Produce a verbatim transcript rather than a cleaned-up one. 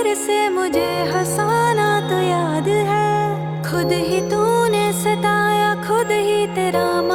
फिर से मुझे हंसाना तो याद है। खुद ही तूने सताया, खुद ही तेरा